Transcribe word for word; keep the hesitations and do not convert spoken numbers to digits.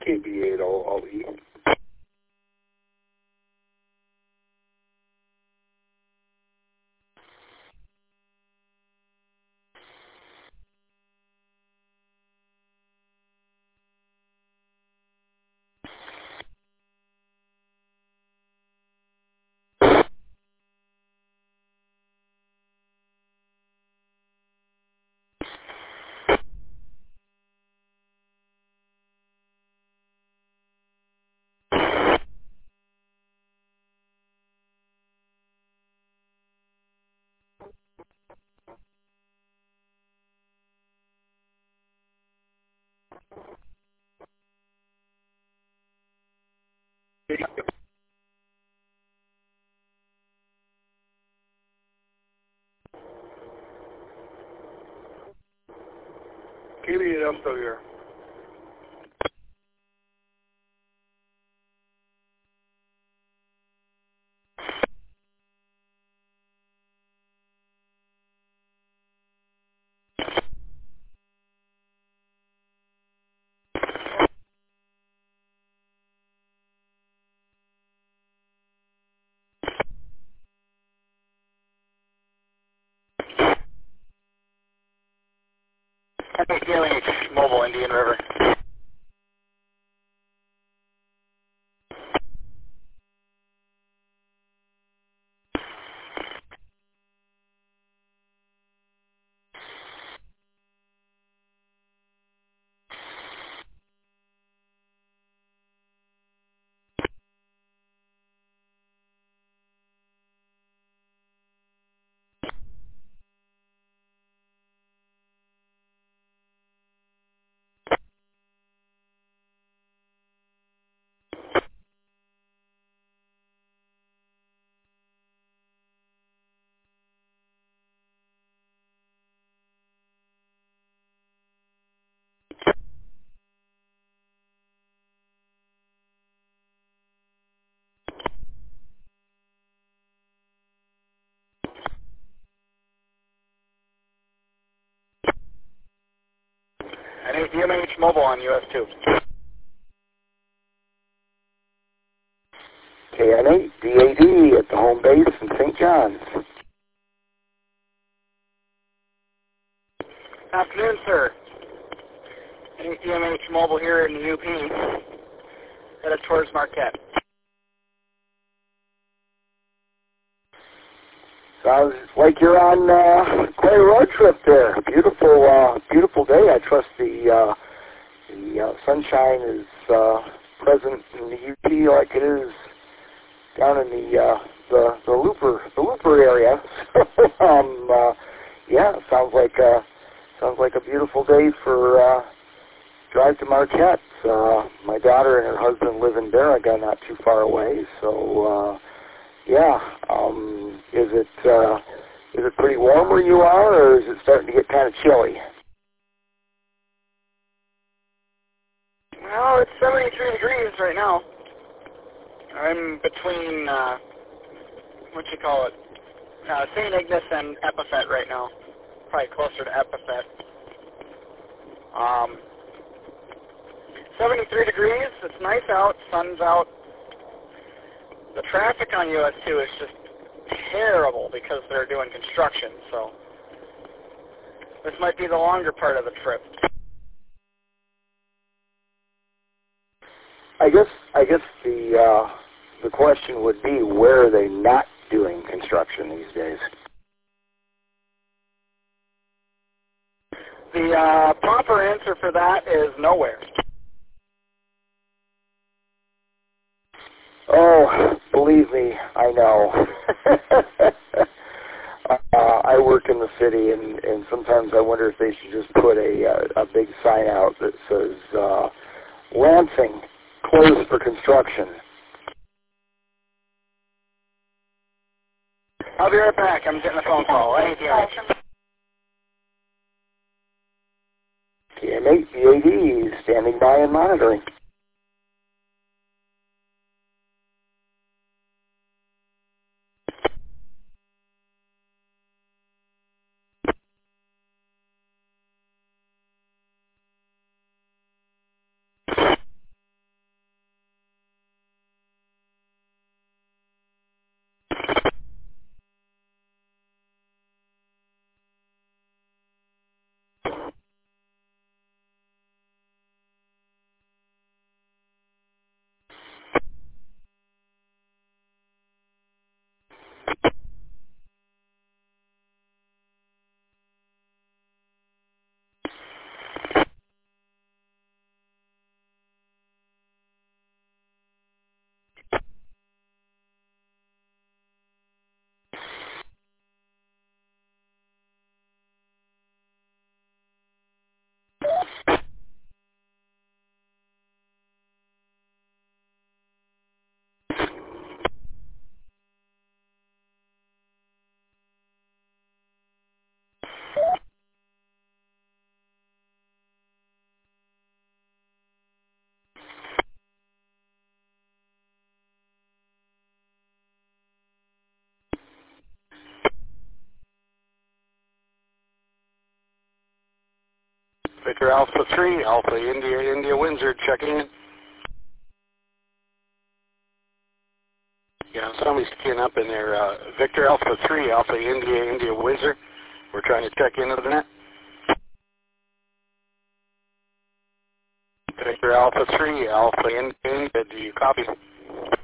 K B eight L E. K B eight I'm still here. K L H Mobile, Indian River. N A D M H Mobile on U S two. K N eight D A D at the home base in Saint John's. Afternoon, sir. N A D M H Mobile here in the U P, headed towards Marquette. Sounds like you're on uh, quite a road trip there. Beautiful, uh, beautiful day. I trust the uh, the uh, sunshine is uh, present in the U P like it is down in the uh, the the Looper the Looper area. um, uh, yeah, sounds like uh, sounds like a beautiful day for uh, drive to Marquette. Uh, my daughter and her husband live in Baraga, not too far away, so. Uh, Yeah. Um, is it uh, is it pretty warm where you are, or is it starting to get kind of chilly? Well, it's seventy-three degrees right now. I'm between, uh, what you call it, uh, Saint Ignace and Epiphet right now. Probably closer to Epiphet. Um, seventy-three degrees. It's nice out. Sun's out. The traffic on U S two is just terrible because they're doing construction, so this might be the longer part of the trip. I guess I guess the uh, the question would be, where are they not doing construction these days? The uh, proper answer for that is nowhere. Oh, believe me, I know. uh, I work in the city, and, and sometimes I wonder if they should just put a a, a big sign out that says uh, Lansing closed for construction. I'll be right back. I'm getting a phone call. I ain't here. K M eight D A D standing by and monitoring. Victor Alpha three, Alpha India, India Windsor, checking in. Yeah, somebody's keying up in there. Uh, Victor Alpha three, Alpha India, India Windsor. We're trying to check into the net. Victor Alpha three, Alpha India, India, do you copy?